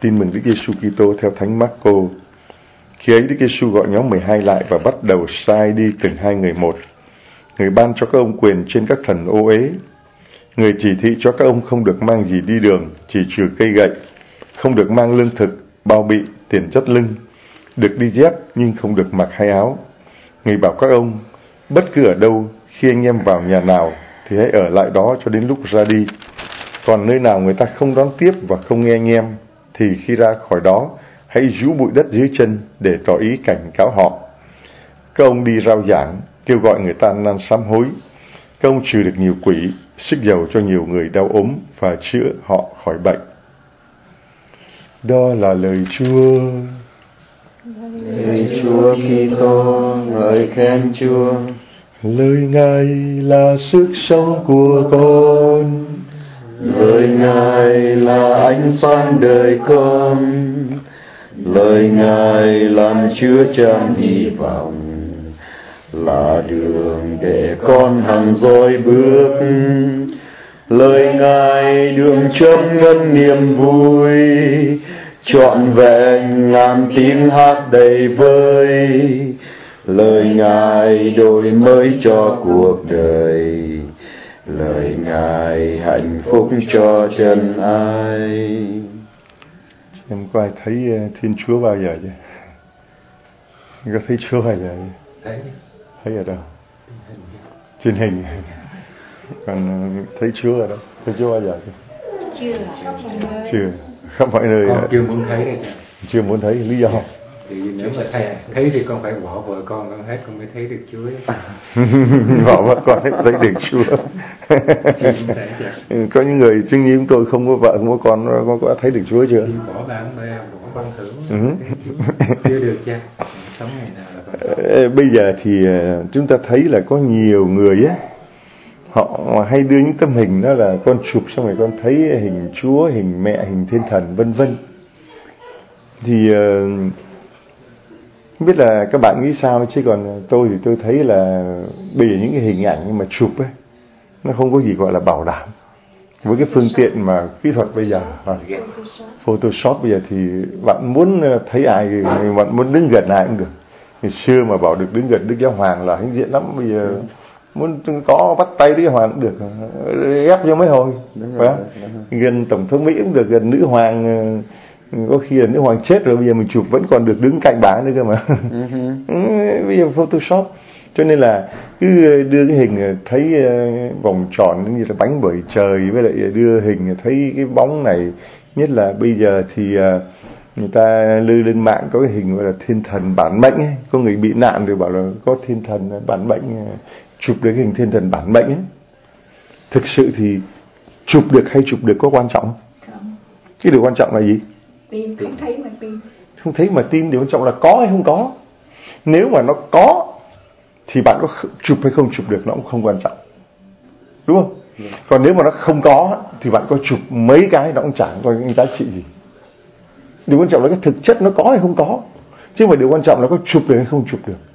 Tin mừng Đức Giêsu Kitô theo Thánh Marco. Khi ấy Đức Giêsu gọi nhóm 12 lại và bắt đầu sai đi từng hai người một. Người ban cho các ông quyền trên các thần ô uế. Người chỉ thị cho các ông không được mang gì đi đường, chỉ trừ cây gậy, không được mang lương thực, bao bị, tiền chất lưng, được đi dép nhưng không được mặc hay áo. Người bảo các ông, bất cứ ở đâu, khi anh em vào nhà nào thì hãy ở lại đó cho đến lúc ra đi. Còn nơi nào người ta không đón tiếp và không nghe anh em, thì khi ra khỏi đó, hãy rũ bụi đất dưới chân để tỏ ý cảnh cáo họ. Các ông đi rao giảng, kêu gọi người ta ăn năn sám hối. Các ông trừ được nhiều quỷ, xức dầu cho nhiều người đau ốm và chữa họ khỏi bệnh. Đó là lời Chúa. Lạy Chúa Kitô, ngợi khen Chúa. Lời Ngài là sức sống của con. Lời Ngài là ánh sáng đời con. Lời Ngài làm chứa chan hy vọng, là đường để con hằng dõi bước. Lời Ngài đường chân ngân niềm vui, trọn vẹn ngàn tiếng hát đầy vơi. Lời Ngài đổi mới cho cuộc đời, lời Ngài hạnh phúc cho chân ai. Em có ai thấy Thiên Chúa bao giờ chưa? Có thấy Chúa bao giờ chưa? Thấy ở đâu? Trên hình. Còn thấy Chúa ở đâu? Thấy Chúa bao giờ chưa? Chưa. Không phải nơi. Con chưa muốn thấy đây. Chưa muốn thấy, lý do? Thì nếu mà thấy thì con phải bỏ vợ con hết con mới thấy được Chúa. Bỏ vợ con hết thấy được Chúa. Có những người chứng như chúng tôi không có vợ không có con có thấy được Chúa chưa? Bỏ bạn bè, bỏ băng thưởng. Chưa được chưa? Sống ngày nào là con. Bây giờ thì chúng ta thấy là có nhiều người á, họ hay đưa những tấm hình đó là con chụp xong rồi con thấy hình Chúa, hình mẹ, hình Thiên Thần vân vân. Thì không biết là các bạn nghĩ sao, chứ còn tôi thì tôi thấy là bây giờ những cái hình ảnh mà chụp ấy, nó không có gì gọi là bảo đảm. Với cái phương tiện mà kỹ thuật bây giờ, Photoshop bây giờ thì bạn muốn thấy ai, bạn muốn đứng gần ai cũng được. Ngày xưa mà bảo được đứng gần Đức Giáo Hoàng là hãnh diện lắm, bây giờ muốn có bắt tay Đức Giáo Hoàng cũng được, ép cho mấy hồi, phải không? Gần Tổng thống Mỹ cũng được, gần Nữ Hoàng, có khi là Nữ Hoàng chết rồi, bây giờ mình chụp vẫn còn được đứng cạnh bà nữa cơ mà. Bây giờ Photoshop, cho nên là cứ đưa cái hình thấy vòng tròn như là bánh bởi trời, với lại đưa hình thấy cái bóng này. Nhất là bây giờ thì người ta lưu lên mạng có cái hình gọi là Thiên Thần bản mệnh ấy. Có người bị nạn rồi bảo là có Thiên Thần bản mệnh, chụp được cái hình Thiên Thần bản mệnh ấy. Thực sự thì chụp được hay chụp được có quan trọng không? Cái điều quan trọng là gì? Tin, không thấy mà tin. Không thấy mà tin, điều quan trọng là có hay không có. Nếu mà nó có thì bạn có chụp hay không chụp được nó cũng không quan trọng, đúng không? Còn nếu mà nó không có thì bạn có chụp mấy cái nó cũng chẳng có những giá trị gì. Điều quan trọng là cái thực chất nó có hay không có, chứ không phải điều quan trọng là có chụp được hay không chụp được.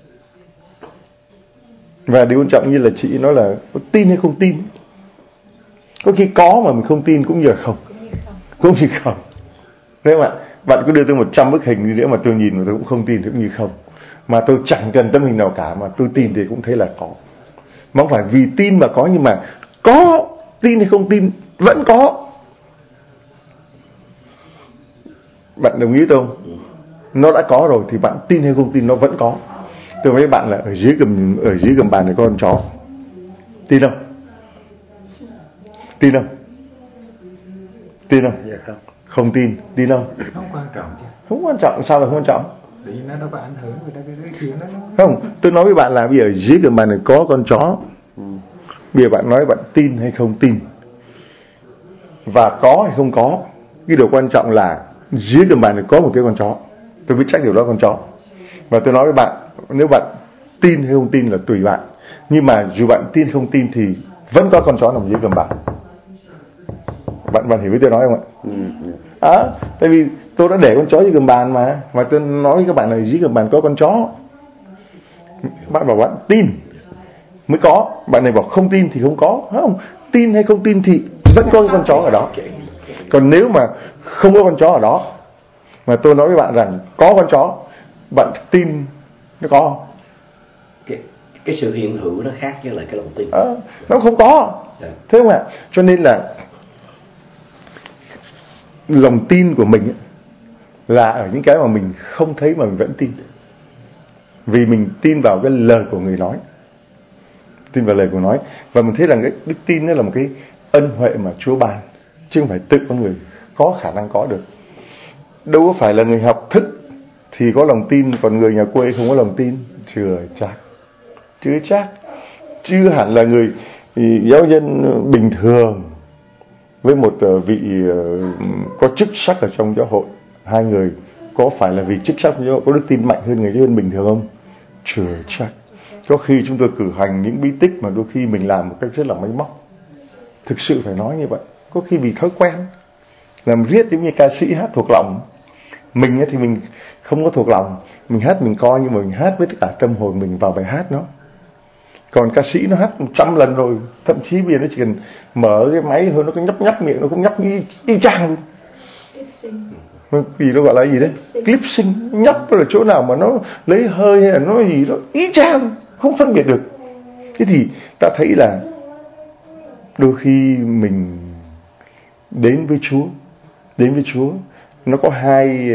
Và điều quan trọng như là chị nói là có tin hay không tin. Có khi có mà mình không tin cũng như là không, cũng như không. Nếu mà bạn cứ đưa tôi 100 bức hình đi nữa mà tôi nhìn mà tôi cũng không tin thì cũng như không. Mà tôi chẳng cần tấm hình nào cả mà tôi tin thì cũng thấy là có. Mà không phải vì tin mà có, nhưng mà có tin hay không tin vẫn có. Bạn đồng ý không? Nó đã có rồi thì bạn tin hay không tin nó vẫn có. Tôi với bạn là ở dưới gầm bàn này có con chó. Tin không? Tin không? Tin không? Dạ không. Không tin, tin không? Không quan trọng chứ. Không quan trọng, sao là không quan trọng? Vì nó đâu có ảnh hưởng người ta cái chuyện đó. Không, tôi nói với bạn là bây giờ dưới gầm bàn này có con chó. Bây giờ bạn nói bạn tin hay không tin. Và có hay không có. Cái điều quan trọng là dưới gầm bàn này có một cái con chó. Tôi biết chắc điều đó con chó. Và tôi nói với bạn, nếu bạn tin hay không tin là tùy bạn. Nhưng mà dù bạn tin không tin thì vẫn có con chó nằm dưới gầm bàn. Bạn hiểu ý tôi nói không ạ? Tại vì tôi đã để con chó dưới gầm bàn mà tôi nói với các bạn là dưới gầm bàn có con chó. Bạn bảo bạn tin mới có, bạn này bảo không tin thì không có. Không, tin hay không tin thì vẫn có con chó ở đó. Còn nếu mà không có con chó ở đó, mà tôi nói với bạn rằng có con chó, bạn tin nó có không? Cái sự hiện hữu nó khác với lại cái lòng tin. Nó không có. Thế không ạ? Cho nên là lòng tin của mình là ở những cái mà mình không thấy mà mình vẫn tin. Vì mình tin vào cái lời của người nói. Tin vào lời của nói. Và mình thấy rằng cái đức tin đó là một cái ân huệ mà Chúa ban, chứ không phải tự con người có khả năng có được. Đâu có phải là người học thức thì có lòng tin, còn người nhà quê không có lòng tin. Chưa chắc. Chưa hẳn là người giáo dân bình thường với một vị có chức sắc ở trong giáo hội, hai người có phải là vì chức sắc trong giáo hội có đức tin mạnh hơn người giáo dân bình thường không? Chưa chắc. Có khi chúng tôi cử hành những bí tích mà đôi khi mình làm một cách rất là máy móc. Thực sự phải nói như vậy. Có khi vì thói quen làm riết giống như ca sĩ hát thuộc lòng. Mình thì mình không có thuộc lòng, mình hát mình coi, nhưng mà mình hát với tất cả tâm hồn mình vào bài hát đó. Còn ca sĩ nó hát 100 lần rồi, thậm chí bây giờ nó chỉ cần mở cái máy thôi, nó cứ nhấp miệng, nó cũng nhấp y chang. Vì nó gọi là gì đấy? Clip sync. Nhấp là chỗ nào mà nó lấy hơi hay là nó gì đó y chang, không phân biệt được. Thế thì ta thấy là đôi khi mình đến với Chúa nó có hai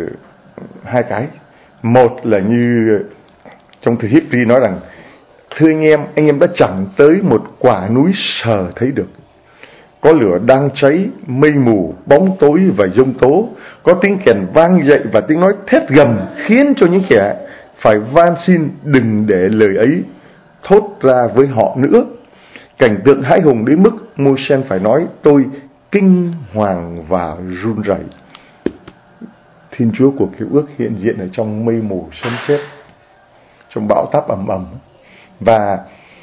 cái. Một là như trong thư Hebrew nói rằng: thưa anh em đã chẳng tới một quả núi sờ thấy được, có lửa đang cháy, mây mù, bóng tối và giông tố, có tiếng kèn vang dậy và tiếng nói thét gầm, khiến cho những kẻ phải van xin đừng để lời ấy thốt ra với họ nữa. Cảnh tượng hãi hùng đến mức Môi-se phải nói: tôi kinh hoàng và run rẩy. Thiên Chúa của Cựu Ước hiện diện ở trong mây mù sấm sét, trong bão táp ầm ầm. Và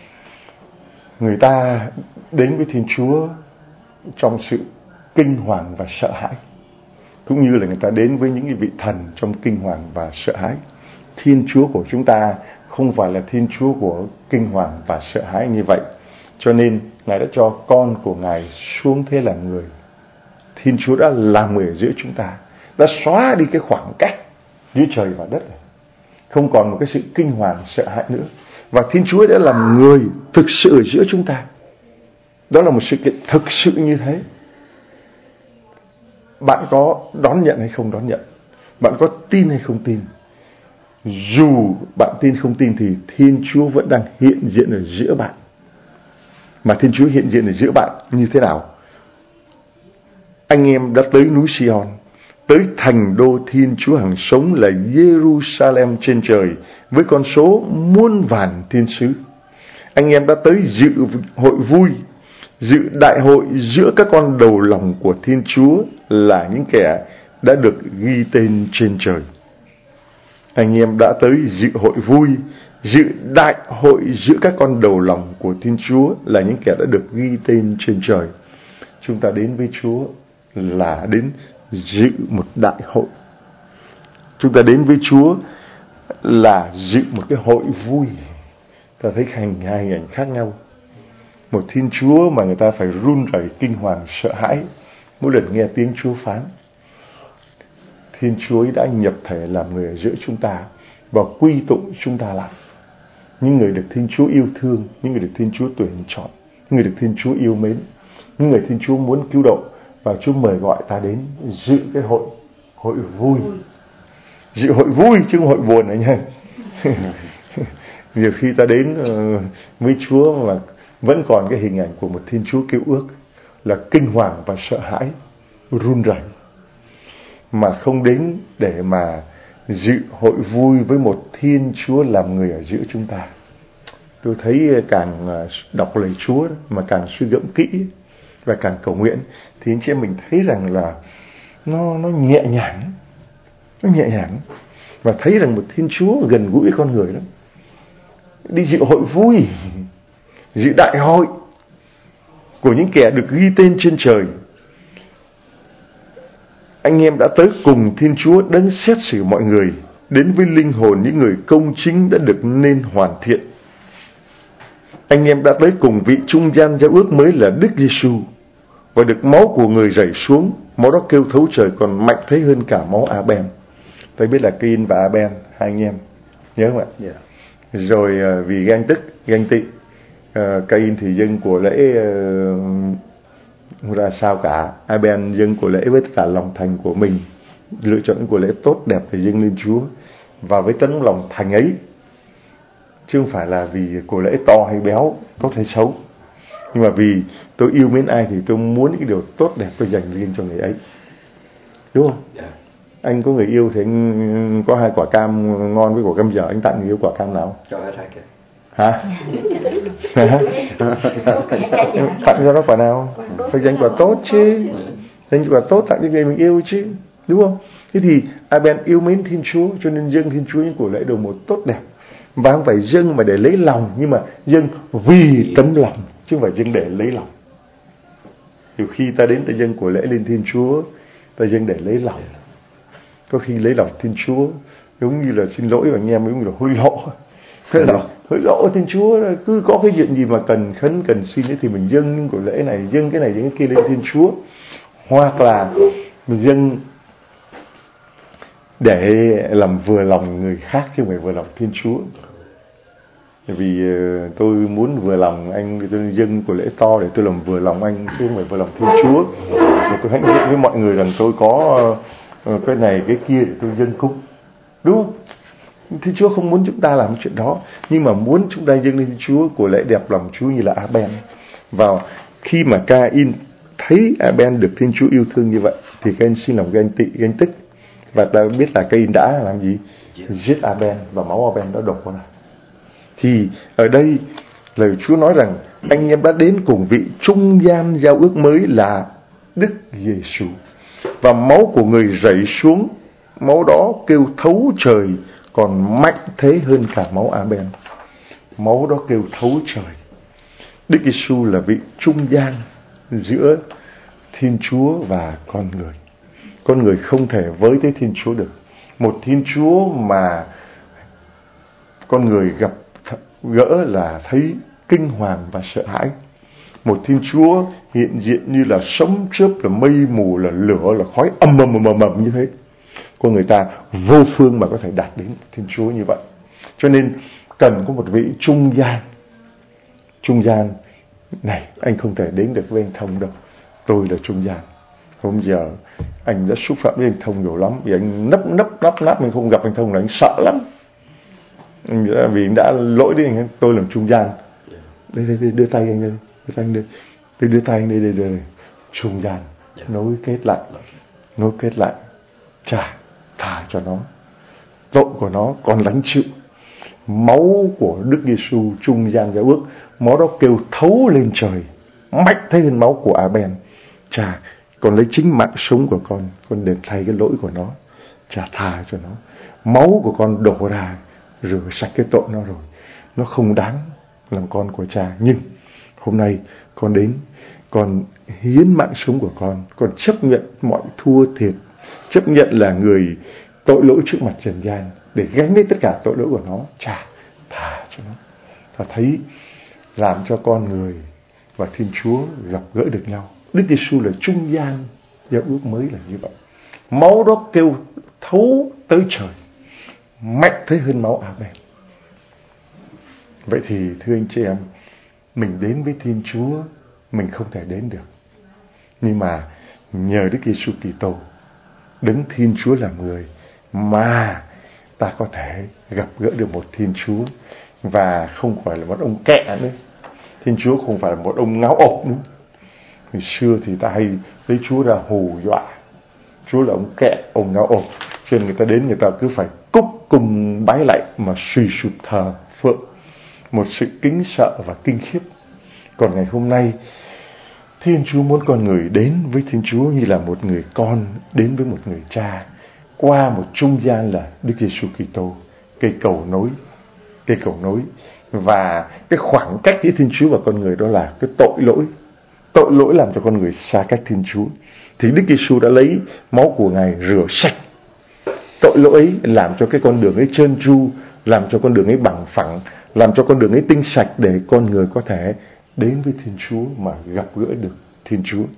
người ta đến với Thiên Chúa trong sự kinh hoàng và sợ hãi, cũng như là người ta đến với những vị thần trong kinh hoàng và sợ hãi. Thiên Chúa của chúng ta không phải là Thiên Chúa của kinh hoàng và sợ hãi như vậy. Cho nên Ngài đã cho con của Ngài xuống thế làm người. Thiên Chúa đã làm người ở giữa chúng ta, đã xóa đi cái khoảng cách giữa trời và đất này. Không còn một cái sự kinh hoàng sợ hãi nữa. Và Thiên Chúa đã làm người thực sự ở giữa chúng ta. Đó là một sự kiện thực sự như thế. Bạn có đón nhận hay không đón nhận? Bạn có tin hay không tin? Dù bạn tin không tin thì Thiên Chúa vẫn đang hiện diện ở giữa bạn. Mà Thiên Chúa hiện diện ở giữa bạn như thế nào? Anh em đã tới núi Sion, tới thành đô Thiên Chúa hằng sống là Jerusalem trên trời, với con số muôn vàn thiên sứ. Anh em đã tới dự hội vui, dự đại hội giữa các con đầu lòng của Thiên Chúa là những kẻ đã được ghi tên trên trời. Anh em đã tới dự hội vui, dự đại hội giữa các con đầu lòng của Thiên Chúa là những kẻ đã được ghi tên trên trời. Chúng ta đến với Chúa là đến dự một đại hội. Chúng ta đến với Chúa là dự một cái hội vui. Ta thấy hai hình ảnh khác nhau. Một Thiên Chúa mà người ta phải run rẩy kinh hoàng sợ hãi mỗi lần nghe tiếng Chúa phán. Thiên Chúa ấy đã nhập thể làm người ở giữa chúng ta và quy tụng chúng ta lại. Những người được Thiên Chúa yêu thương, những người được Thiên Chúa tuyển chọn, những người được Thiên Chúa yêu mến, những người Thiên Chúa muốn cứu độ. Và Chúa mời gọi ta đến dự cái hội vui. Dự hội vui chứ không hội buồn này nha. Nhiều khi ta đến với Chúa mà vẫn còn cái hình ảnh của một Thiên Chúa Cựu Ước là kinh hoàng và sợ hãi, run rẩy, mà không đến để mà dự hội vui với một Thiên Chúa làm người ở giữa chúng ta. Tôi thấy càng đọc lời Chúa mà càng suy gẫm kỹ và càng cầu nguyện thì anh chị em mình thấy rằng là nó nhẹ nhàng, và thấy rằng một Thiên Chúa gần gũi với con người lắm. Đi dự hội vui, dự đại hội của những kẻ được ghi tên trên trời. Anh em đã tới cùng Thiên Chúa đấng xét xử mọi người, đến với linh hồn những người công chính đã được nên hoàn thiện. Anh em đã tới cùng vị trung gian giao ước mới là Đức Giêsu, và được máu của người rảy xuống. Máu đó kêu thấu trời, còn mạnh thế hơn cả máu A-ben. Tôi biết là Cain và A-ben, hai anh em, nhớ không ạ? Yeah. Rồi vì ganh tức, ganh tị, Cain thì dâng của lễ không ra sao cả. A-ben dâng của lễ với tất cả lòng thành của mình, lựa chọn của lễ tốt đẹp để dâng lên Chúa, và với tấm lòng thành ấy, chứ không phải là vì của lễ to hay béo, tốt hay xấu, nhưng mà vì tôi yêu mến ai thì tôi muốn những điều tốt đẹp tôi dành riêng cho người ấy, đúng không? Yeah. Anh có người yêu thì anh có 2 quả cam ngon với quả cam dở, anh tặng người yêu quả cam nào? Cho hết hai cái. Hả? Tặng cho nó quả nào? Phải dành quả tốt chứ, dành quả tốt tặng cho người mình yêu chứ, đúng không? Thế thì A-ben yêu mến Thiên Chúa, cho nên dâng Thiên Chúa những của lễ đầu một tốt đẹp, và không phải dâng mà để lấy lòng, nhưng mà dâng vì tấm lòng, chứ không phải dâng để lấy lòng. Nhiều khi ta đến ta dâng của lễ lên Thiên Chúa, ta dâng để lấy lòng, có khi lấy lòng Thiên Chúa giống như là xin lỗi anh em, giống như là hối lộ. Thế là hối lộ Thiên Chúa, cứ có cái chuyện gì mà cần khấn cần xin ấy thì mình dâng những của lễ này, dâng cái này dâng cái kia lên Thiên Chúa, hoặc là mình dâng để làm vừa lòng người khác chứ không phải vừa lòng Thiên Chúa. Vì tôi muốn vừa lòng anh thì tôi dâng của lễ to để tôi làm vừa lòng anh chứ không phải vừa lòng Thiên Chúa. Và tôi hãnh diện với mọi người rằng tôi có cái này cái kia để tôi dâng cúng, đúng không? Thiên Chúa không muốn chúng ta làm chuyện đó, nhưng mà muốn chúng ta dâng lên Thiên Chúa của lễ đẹp lòng Chúa như là A-ben. Vào khi mà Cain thấy A-ben được Thiên Chúa yêu thương như vậy thì Cain xin lòng ganh tị, ganh tức, và ta biết là Cain đã làm gì? Giết A-ben, và máu A-ben đã đổ ra. Thì ở đây lời Chúa nói rằng anh em đã đến cùng vị trung gian giao ước mới là Đức Giêsu, và máu của người rảy xuống, máu đó kêu thấu trời, còn mạnh thế hơn cả máu A-ben. Máu đó kêu thấu trời. Đức Giêsu là vị trung gian giữa Thiên Chúa và con người. Con người không thể với tới Thiên Chúa được. Một Thiên Chúa mà con người gặp gỡ là thấy kinh hoàng và sợ hãi. Một Thiên Chúa hiện diện như là sấm chớp, là mây mù, là lửa, là khói ầm ầm như thế. Con người ta vô phương mà có thể đạt đến Thiên Chúa như vậy. Cho nên cần có một vị trung gian. Trung gian này anh không thể đến được với anh Thông đâu. Tôi là trung gian. Hôm giờ anh đã xúc phạm với anh Thông nhiều lắm, vì anh nấp mình không gặp anh Thông là anh sợ lắm. Vì anh đã lỗi đến anh, tôi làm trung gian. Đây đưa tay anh đây, đưa tay anh đây. Trung gian nối kết lại, thả cho nó, tội của nó còn gánh chịu. Máu của Đức Giêsu trung gian giao ước, máu đó kêu thấu lên trời, mạnh thế hơn máu của A-ben. Còn lấy chính mạng sống của con đền thay cái lỗi của nó, tha cho nó. Máu của con đổ ra rửa sạch cái tội nó rồi, nó không đáng làm con của Cha. Nhưng hôm nay con đến, con hiến mạng sống của con chấp nhận mọi thua thiệt, chấp nhận là người tội lỗi trước mặt trần gian để gánh lấy tất cả tội lỗi của nó. Thả cho nó, và thấy làm cho con người và Thiên Chúa gặp gỡ được nhau. Đức Giêsu là trung gian giao ước mới là như vậy. Máu đó kêu thấu tới trời, mạnh thế hơn máu A-ben. Vậy thì thưa anh chị em, mình đến với Thiên Chúa mình không thể đến được, nhưng mà nhờ Đức Giêsu Kitô, Đấng Thiên Chúa làm người, mà ta có thể gặp gỡ được một Thiên Chúa, và không phải là một ông kẹ nữa. Thiên Chúa không phải là một ông ngáo ộp nữa. Hồi xưa thì ta hay lấy Chúa ra hù dọa, Chúa là ông kẹ, ông ngáo ộp, cho nên người ta đến người ta cứ phải cúc cùng bái lạy mà suy sụp thờ phượng, một sự kính sợ và kinh khiếp. Còn ngày hôm nay, Thiên Chúa muốn con người đến với Thiên Chúa như là một người con đến với một người cha, qua một trung gian là Đức Giêsu Kitô, cây cầu nối. Và cái khoảng cách giữa Thiên Chúa và con người đó là cái tội lỗi làm cho con người xa cách Thiên Chúa. Thì Đức Giêsu đã lấy máu của Ngài rửa sạch tội lỗi ấy, làm cho cái con đường ấy trơn tru, làm cho con đường ấy bằng phẳng, làm cho con đường ấy tinh sạch để con người có thể đến với Thiên Chúa mà gặp gỡ được Thiên Chúa.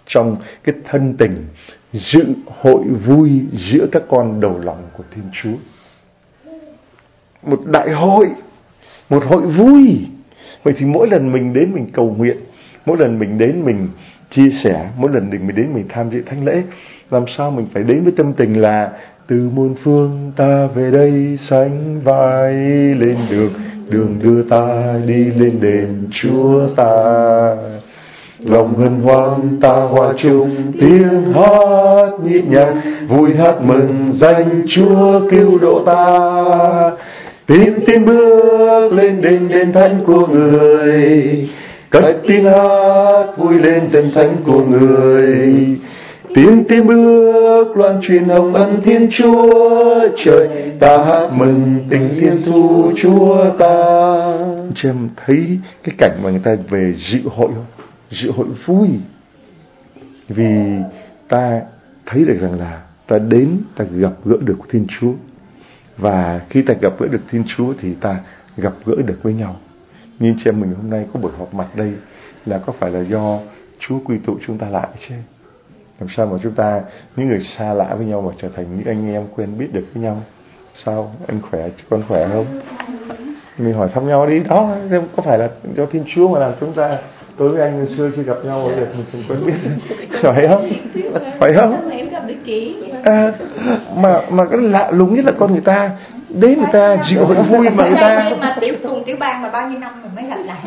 trong cái thân tình dự hội vui giữa các con đầu lòng của Thiên Chúa. Một đại hội, một hội vui. Vậy thì mỗi lần mình đến mình cầu nguyện, mỗi lần mình đến mình chia sẻ, mỗi lần mình đến mình tham dự thánh lễ, làm sao mình phải đến với tâm tình là từ muôn phương ta về đây sánh vai lên đường đưa ta đi lên đền Chúa ta. Lòng hân hoan ta hòa chung tiếng hát nhịp nhàng, vui hát mừng danh Chúa cứu độ ta. Tiến bước lên đền thánh của người, cất tiếng hát vui lên danh thánh của người. Tiến bước loan truyền hồng ân Thiên Chúa trời, ta hát mừng tình Thiên thu Chúa ta. Chị em thấy cái cảnh mà người ta về dự hội không? Dự hội vui. Vì ta thấy được rằng là ta đến, ta gặp gỡ được Thiên Chúa. Và khi ta gặp gỡ được Thiên Chúa thì ta gặp gỡ được với nhau. Nhưng chị em mình hôm nay có buổi họp mặt đây là có phải là do Chúa quy tụ chúng ta lại chứ? Làm sao mà chúng ta, những người xa lạ với nhau mà trở thành những anh em quen biết được với nhau? Sao? Anh khỏe, con khỏe không? Mình hỏi thăm nhau đi. Đó, có phải là do Thiên Chúa mà làm chúng ta tôi với anh ngày xưa khi gặp nhau được mình quen biết? Phải không? Phải không? Mà cái lạ lùng nhất là con người ta đến người ta dự hội vui mà người ta mà tiểu cùng tiểu bang mà bao nhiêu năm rồi mới gặp lại.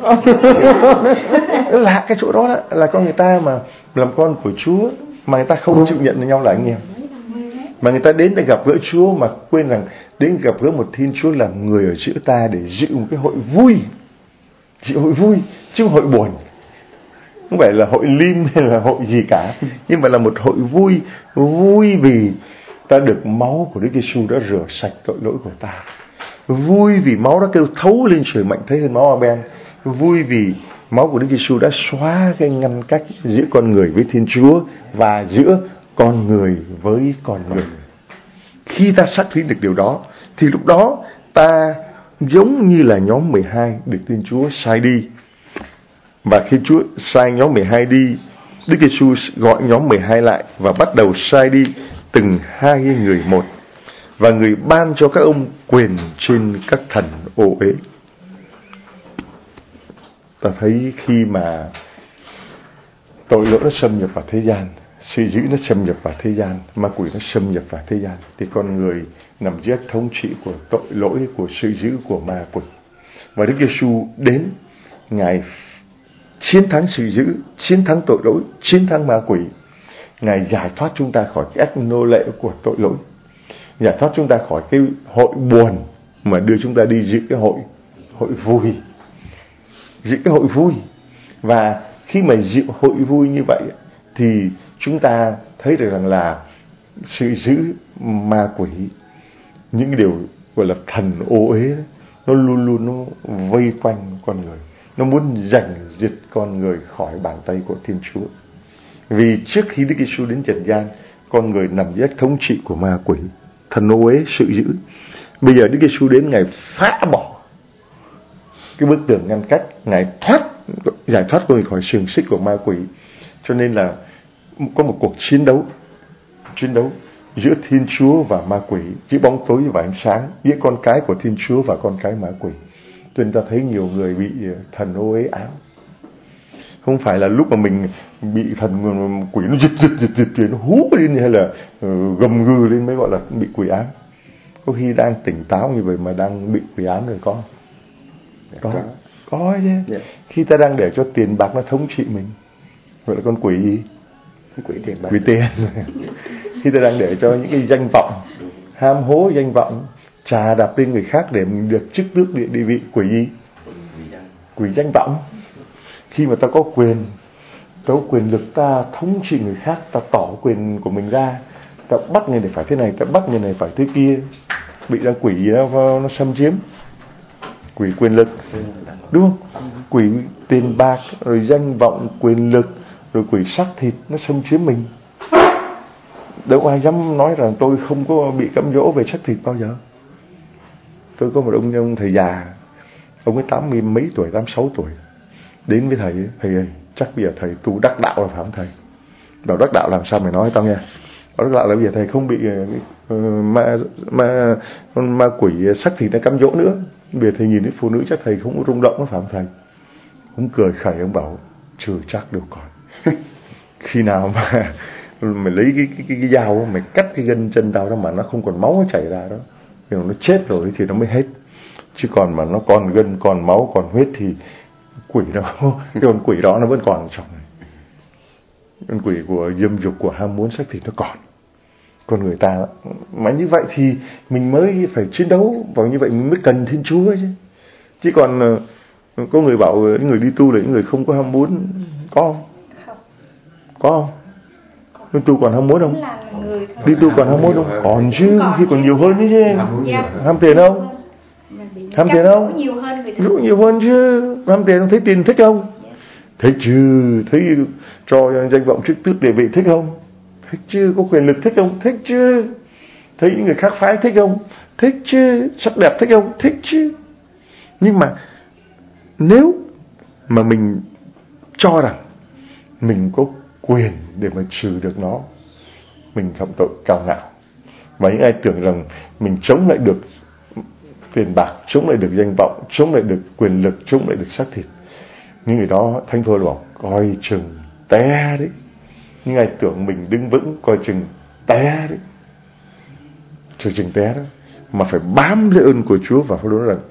Lạ cái chỗ đó là con người ta mà làm con của Chúa mà người ta không chịu nhận nhau là anh em. Mà người ta đến để gặp gỡ Chúa mà quên rằng đến gặp gỡ một Thiên Chúa là người ở giữa ta để dự một cái hội vui. Dự hội vui chứ không hội buồn. Không phải là hội lim hay là hội gì cả, nhưng mà là một hội vui. Vui vì ta được máu của Đức Giêsu đã rửa sạch tội lỗi của ta. Vui vì máu đã kêu thấu lên trời mạnh thế hơn máu Abel. Vui vì máu của Đức Giêsu đã xóa cái ngăn cách giữa con người với Thiên Chúa và giữa con người với con người. Khi ta xác thấy được điều đó thì lúc đó ta giống như là nhóm 12 được Thiên Chúa sai đi. Và khi Chúa sai nhóm 12 đi, Đức Giêsu gọi nhóm 12 lại và bắt đầu sai đi từng hai người một. Và người ban cho các ông quyền trên các thần ô uế. Ta thấy khi mà tội lỗi nó xâm nhập vào thế gian, sự dữ nó xâm nhập vào thế gian, ma quỷ nó xâm nhập vào thế gian, thì con người nằm dưới thống trị của tội lỗi, của sự dữ của ma quỷ. Và Đức Giêsu đến, Ngài chiến thắng sự dữ, chiến thắng tội lỗi, chiến thắng ma quỷ. Ngài giải thoát chúng ta khỏi cái ách nô lệ của tội lỗi, giải thoát chúng ta khỏi cái hội buồn mà đưa chúng ta đi dự cái hội vui. Dự cái hội vui. Và khi mà dự hội vui như vậy thì chúng ta thấy được rằng là sự dữ ma quỷ, những điều gọi là thần ô uế, nó luôn luôn nó vây quanh con người. Nó muốn giành giật con người khỏi bàn tay của Thiên Chúa. Vì trước khi Đức Giêsu đến trần gian, con người nằm dưới thống trị của ma quỷ, thần ô uế, sự dữ. Bây giờ Đức Giêsu đến, Ngài phá bỏ cái bức tường ngăn cách, Ngài giải thoát con người khỏi xiềng xích của ma quỷ. Cho nên là có một cuộc chiến đấu giữa Thiên Chúa và ma quỷ, giữa bóng tối và ánh sáng, giữa con cái của Thiên Chúa và con cái ma quỷ. Cho nên ta thấy nhiều người bị thần ô uế ám. Không phải là lúc mà mình bị thần quỷ nó giật nó hú lên hay là gầm gừ lên mới gọi là bị quỷ ám. Có khi đang tỉnh táo như vậy mà đang bị quỷ ám rồi có chứ. Yeah. Khi ta đang để cho tiền bạc nó thống trị mình, gọi là con quỷ gì? Quỷ tiền. Khi ta đang để cho những cái danh vọng, ham hố danh vọng, trà đạp lên người khác để mình được chức tước địa vị, quỷ gì? Quỷ danh vọng. Khi mà ta có quyền lực, ta thống trị người khác, ta tỏ quyền của mình ra, ta bắt người này phải thế này, ta bắt người này phải thế kia, bị ra quỷ gì đó nó xâm chiếm. Quỷ quyền lực, đúng không? Quỷ tiền bạc, rồi danh vọng, quyền lực, rồi quỷ xác thịt nó xâm chiếm mình. Đâu ai dám nói rằng tôi không có bị cám dỗ về xác thịt bao giờ. Tôi có một ông thầy già, ông ấy 80 mấy tuổi, 86 tuổi, đến với thầy ơi, chắc bây giờ thầy tu đắc đạo là phải không thầy? Bảo đắc đạo làm sao mày nói tao nghe. Bảo đắc đạo là bây giờ thầy không bị ma quỷ sắc thịt nó cám dỗ nữa. Bây giờ thầy nhìn thấy phụ nữ chắc thầy không có rung động nó phải không thầy? Ông cười khẩy, ông bảo chưa chắc đâu con. Khi nào mà mày lấy cái dao mày cắt cái gân chân tao đó mà nó không còn máu nó chảy ra đó, nhưng mà nó chết rồi thì nó mới hết. Chứ còn mà nó còn gân, còn máu, còn huyết thì quỷ đó, cái con quỷ đó nó vẫn còn ở trong này. Con quỷ của dâm dục, của ham muốn sắc thịt nó còn. Con người ta mà như vậy thì mình mới phải chiến đấu, và như vậy mình mới cần Thiên Chúa chứ. Chứ còn có người bảo những người đi tu là những người không có ham muốn, có không? Có không? Đi tu còn ham muốn không? Đi tu còn ham muốn không? Còn chứ, khi còn nhiều hơn chứ. Ham tiền không? Ham tiền không? Nhiều hơn chứ. Ham tiền không? Thấy tiền thích không? Thích chứ. Thấy cho danh vọng chức tước địa vị thích không? Thích chứ. Có quyền lực thích không? Thích chứ. Thấy những người khác phái thích không? Thích chứ. Sắc đẹp thích không? Thích chứ. Nhưng mà nếu mà mình cho rằng mình có quyền để mà trừ được nó, mình phạm tội cao ngạo. Và những ai tưởng rằng mình chống lại được tiền bạc, chống lại được danh vọng, chống lại được quyền lực, chống lại được xác thịt, những người đó Thánh Phaolô bảo coi chừng té đấy. Những ai tưởng mình đứng vững coi chừng té đấy, coi chừng té đó. Mà phải bám lấy ơn của Chúa. Và Phaolô nói rằng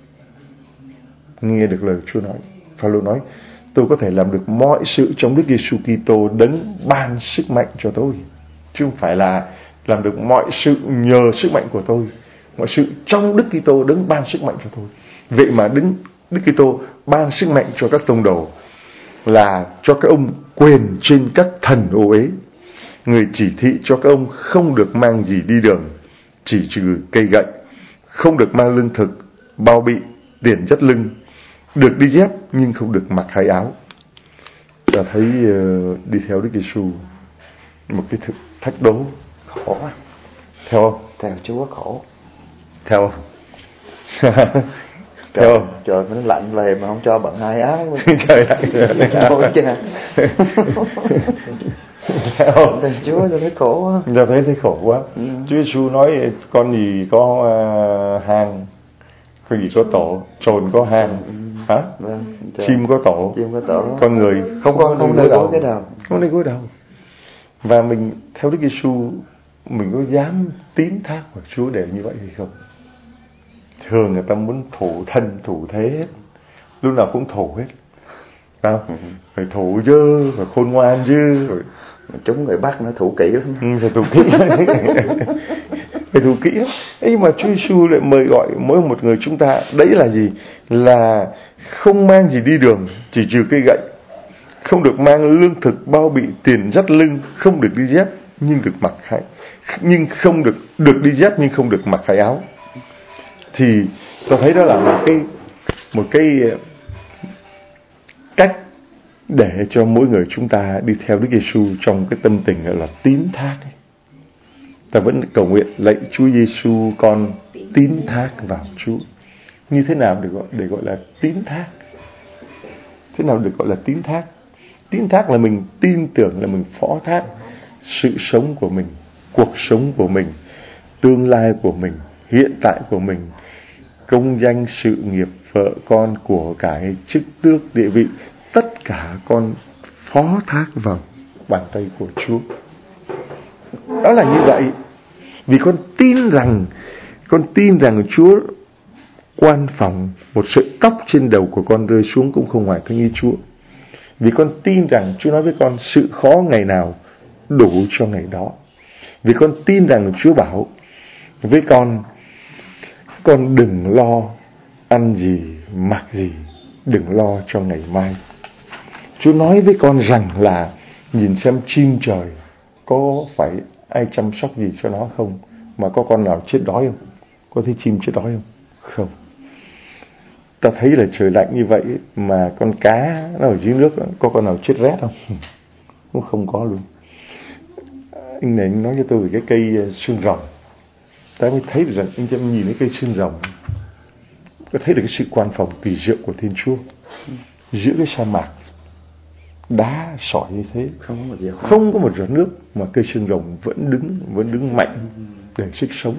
nghe được lời Chúa nói. Phaolô nói tôi có thể làm được mọi sự trong Đức Giêsu Kitô đấng ban sức mạnh cho tôi, chứ không phải là làm được mọi sự nhờ sức mạnh của tôi. Mọi sự trong Đức Kitô đấng ban sức mạnh cho tôi. Vậy mà Đức Kitô ban sức mạnh cho các tông đồ là cho các ông quyền trên các thần ô uế. Người chỉ thị cho các ông không được mang gì đi đường, chỉ trừ cây gậy, không được mang lương thực, bao bị, tiền dắt lưng, được đi dép nhưng không được mặc hai áo. Ta thấy đi theo Đức Giêsu một cái thách đố khổ quá. Theo không? Theo Chúa khổ. Theo không? Theo không? Trời nó lạnh về mà không cho bận hai áo. Trời lạnh. Theo không? Theo Chúa tôi thấy khổ quá. Ta thấy khổ quá. Chúa Giêsu nói con gì có hang, con gì có tổ, trồn có hang, hả? Vâng, chim có tổ, con người không nơi gối cái đầu. Không nơi gối đầu. Và mình theo Đức Giêsu, mình có dám tín thác vào Chúa để như vậy hay không? Thường người ta muốn thủ thân thủ thế hết, lúc nào cũng thủ hết, phải thủ chứ, phải khôn ngoan chứ, rồi chúng người Bắc nó thủ kỹ lắm. Phải thủ kỹ. Phải thủ kỹ lắm. Nhưng mà Chúa Giêsu lại mời gọi mỗi một người chúng ta, đấy là gì? Là không mang gì đi đường, chỉ trừ cây gậy, không được mang lương thực, bao bị, tiền dắt lưng, không được đi dép nhưng được mặc hai, nhưng không được đi dép nhưng không được mặc hai áo. Thì tôi thấy đó là một cái cách để cho mỗi người chúng ta đi theo Đức Giêsu trong cái tâm tình gọi là tín thác. Ta vẫn cầu nguyện lạy Chúa Giêsu, con tín thác vào Chúa. Như thế nào để gọi là tín thác? Thế nào được gọi là tín thác? Tín thác là mình tin tưởng, là mình phó thác sự sống của mình, cuộc sống của mình, tương lai của mình, hiện tại của mình, công danh, sự nghiệp, vợ con, của cải, chức tước, địa vị, tất cả con phó thác vào bàn tay của Chúa. Đó là như vậy. Vì con tin rằng Chúa quan phòng một sợi tóc trên đầu của con rơi xuống cũng không hoài thương như Chúa. Vì con tin rằng Chúa nói với con sự khó ngày nào đủ cho ngày đó. Vì con tin rằng Chúa bảo với con đừng lo ăn gì, mặc gì, đừng lo cho ngày mai. Chúa nói với con rằng là nhìn xem chim trời có phải ai chăm sóc gì cho nó không, mà có con nào chết đói không? Có thấy chim chết đói không? Không. Ta thấy là trời lạnh như vậy mà con cá nó ở dưới nước có con nào chết rét không? Cũng không có luôn. Anh này nói cho tôi về cái cây xương rồng. Ta mới thấy được rằng anh em nhìn thấy cây xương rồng, có thấy được cái sự quan phòng kỳ diệu của Thiên Chúa giữa cái sa mạc. đá sỏi như thế, không có một giọt nước, mà cây xương rồng vẫn đứng mạnh để sức sống.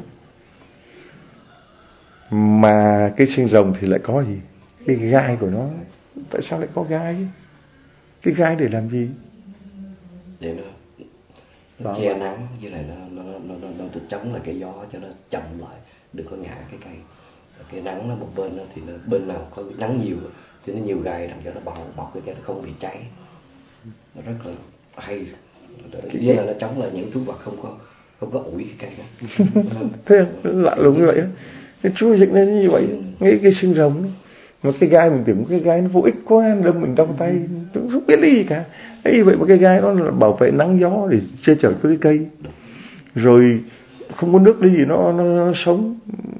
Mà cây xương rồng thì lại có gì? Cái gai của nó. Tại sao lại có gai? Cái gai để làm gì? Để nó che nắng, với lại nó chống lại cái gió cho nó chậm lại, đừng có ngã cái cây. Cái nắng nó một bên đó, thì bên nào có nắng nhiều thì nó nhiều gai làm cho nó bọc cái cây, nó không bị cháy. Nó rất là hay. Với lại nó chống lại những thú vật không có ủi cái cây đó. Thế lạ lùng như vậy á. Cái Chúa dựng lên như vậy, ngay cái xương rồng ấy. Mà cái gai mình tưởng cái gai nó vô ích quá, đâm mình trong tay, tôi không biết cái gì cả. Ấy vậy mà cái gai nó là bảo vệ nắng gió để che chở cho cái cây. Rồi không có nước cái gì nó sống.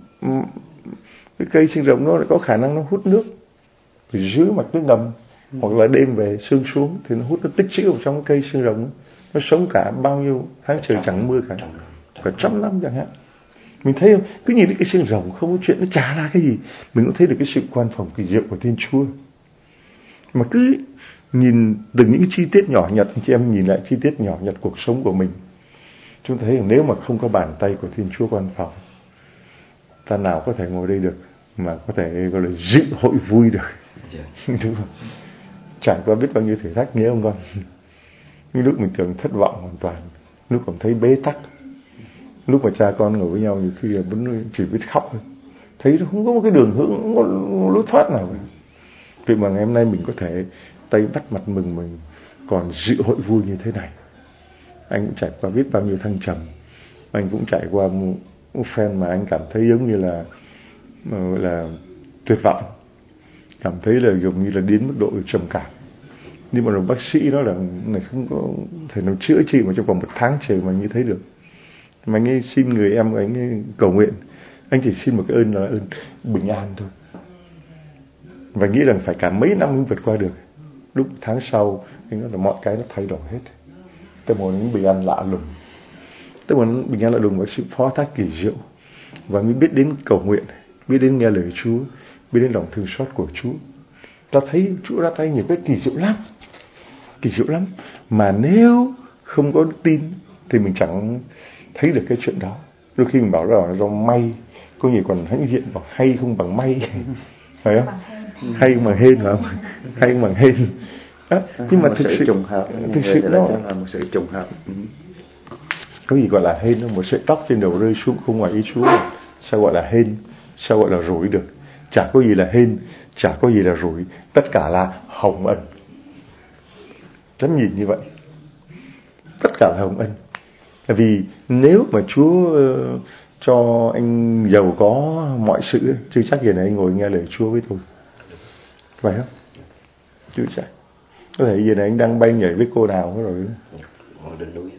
Cái cây xương rồng nó lại có khả năng nó hút nước từ dưới mặt nước ngầm, hoặc là đêm về sương xuống thì nó hút, nó tích trữ vào trong cái cây xương rồng. Nó sống cả bao nhiêu tháng trời chẳng mưa cả 100 năm chẳng hạn. Mình thấy không? Cứ nhìn cái xương rồng không có chuyện, nó chả là cái gì. Mình cũng thấy được cái sự quan phòng kỳ diệu của Thiên Chúa. Mà cứ nhìn từng những cái chi tiết nhỏ nhặt, anh chị em nhìn lại chi tiết nhỏ nhặt cuộc sống của mình, chúng ta thấy rằng nếu mà không có bàn tay của Thiên Chúa quan phòng, ta nào có thể ngồi đây được mà có thể gọi là dự hội vui được. Đúng không? Trải qua biết bao nhiêu thử thách, nhớ không con? Những lúc mình tưởng thất vọng hoàn toàn, lúc cảm thấy bế tắc, lúc mà cha con ngồi với nhau nhiều khi là vẫn chỉ biết khóc thôi, thấy nó không có một cái đường hướng, không có lối thoát nào. Vậy mà ngày hôm nay mình có thể tay bắt mặt mừng mình còn dự hội vui như thế này. Anh cũng trải qua biết bao nhiêu thăng trầm, anh cũng trải qua một phen mà anh cảm thấy giống như là tuyệt vọng, cảm thấy là giống như là đến mức độ trầm cảm. Nhưng mà bác sĩ nói là này không có thể nào chữa trị mà trong vòng 1 tháng trời mà như thế được. Mà anh ấy xin người em của anh ấy cầu nguyện, anh chỉ xin một cái ơn là ơn bình an thôi, và nghĩ rằng phải cả mấy năm mới vượt qua được. Lúc tháng sau anh nói là mọi cái nó thay đổi hết, tôi muốn những bình an lạ lùng, tôi muốn bình an lạ lùng với sự phó thác kỳ diệu, và mới biết đến cầu nguyện, biết đến nghe lời Chúa, biết đến lòng thương xót của Chúa. Ta thấy Chúa ra tay nhiều cái kỳ diệu lắm, mà nếu không có tin thì mình chẳng thấy được cái chuyện đó. Đôi khi mình bảo là do may, có nhiều còn hãnh diện bảo hay không bằng may, phải không? Hay bằng hên, phải không? Hay bằng hên. Đó. Nhưng mà thực sự trùng hợp, thực sự nó là một sự trùng hợp. Có gì gọi là hên? Một sợi tóc trên đầu rơi xuống không ngoài ý Chúa, sao gọi là hên? Sao gọi là rủi được? Chả có gì là hên, chả có gì là rủi, tất cả là hồng ân. Chấm nhìn như vậy, tất cả là hồng ân. Tại vì nếu mà Chúa cho anh giàu có mọi sự, chưa chắc giờ này anh ngồi nghe lời Chúa với tôi, phải không? Chưa chắc. Có thể giờ này anh đang bay nhảy với cô nào rồi. Ngồi đỉnh núi.